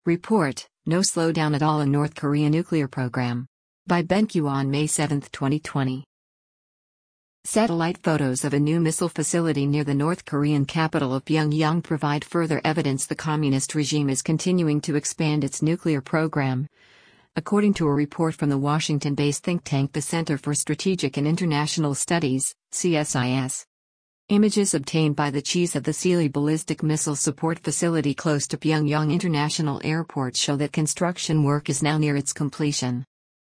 Report, No Slowdown at All in North Korea Nuclear Program. By BenQ on May 7, 2020. Satellite photos of a new missile facility near the North Korean capital of Pyongyang provide further evidence the communist regime is continuing to expand its nuclear program, according to a report from the Washington-based think tank the Center for Strategic and International Studies, CSIS. Images obtained by the chiefs of the Sealy Ballistic Missile Support Facility close to Pyongyang International Airport show that construction work is now near its completion.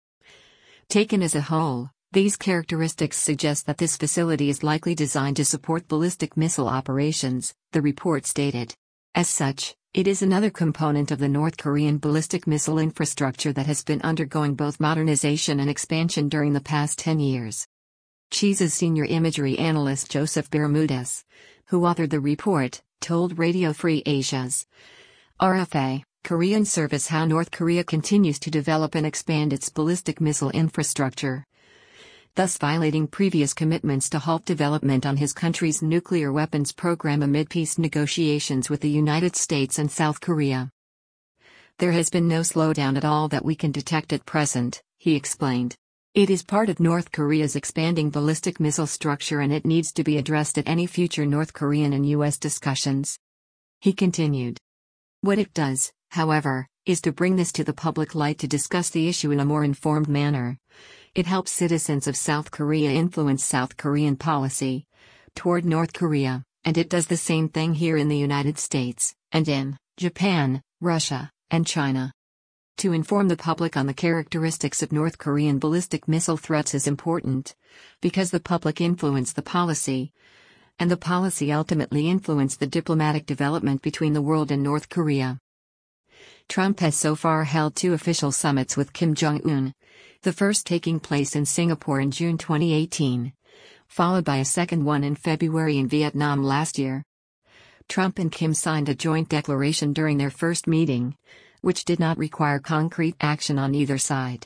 Taken as a whole, these characteristics suggest that this facility is likely designed to support ballistic missile operations, the report stated. As such, it is another component of the North Korean ballistic missile infrastructure that has been undergoing both modernization and expansion during the past 10 years. CSIS senior imagery analyst Joseph Bermudez, who authored the report, told Radio Free Asia's RFA, Korean service how North Korea continues to develop and expand its ballistic missile infrastructure, thus violating previous commitments to halt development on his country's nuclear weapons program amid peace negotiations with the United States and South Korea. There has been no slowdown at all that we can detect at present, he explained. It is part of North Korea's expanding ballistic missile structure and it needs to be addressed at any future North Korean and U.S. discussions. He continued. What it does, however, is to bring this to the public light to discuss the issue in a more informed manner. It helps citizens of South Korea influence South Korean policy toward North Korea, and it does the same thing here in the United States, and in Japan, Russia, and China. To inform the public on the characteristics of North Korean ballistic missile threats is important, because the public influence the policy, and the policy ultimately influence the diplomatic development between the world and North Korea. Trump has so far held 2 official summits with Kim Jong-un, the first taking place in Singapore in June 2018, followed by a second one in February in Vietnam last year. Trump and Kim signed a joint declaration during their first meeting, which did not require concrete action on either side.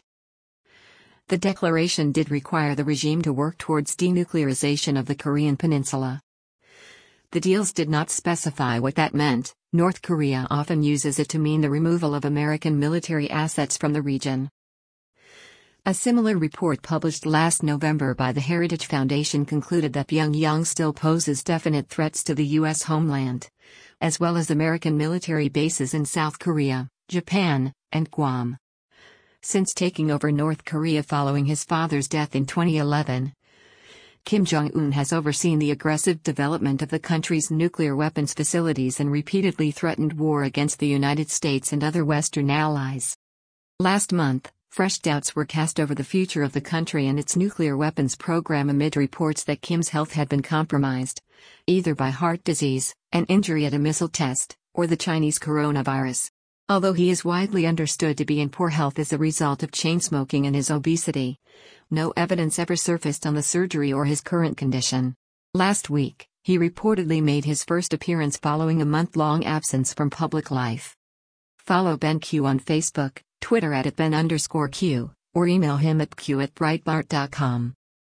The declaration did require the regime to work towards denuclearization of the Korean peninsula. The deals did not specify what that meant. North Korea often uses it to mean the removal of American military assets from the region. A similar report published last November by the Heritage Foundation concluded that Pyongyang still poses definite threats to the U.S. homeland, as well as American military bases in South Korea, Japan, and Guam. Since taking over North Korea following his father's death in 2011, Kim Jong-un has overseen the aggressive development of the country's nuclear weapons facilities and repeatedly threatened war against the United States and other Western allies. Last month, fresh doubts were cast over the future of the country and its nuclear weapons program amid reports that Kim's health had been compromised, either by heart disease, an injury at a missile test, or the Chinese coronavirus. Although he is widely understood to be in poor health as a result of chain smoking and his obesity, no evidence ever surfaced on the surgery or his current condition. Last week, he reportedly made his first appearance following a month-long absence from public life. Follow BenQ on Facebook, Twitter @Ben_Q, or email him at q@breitbart.com.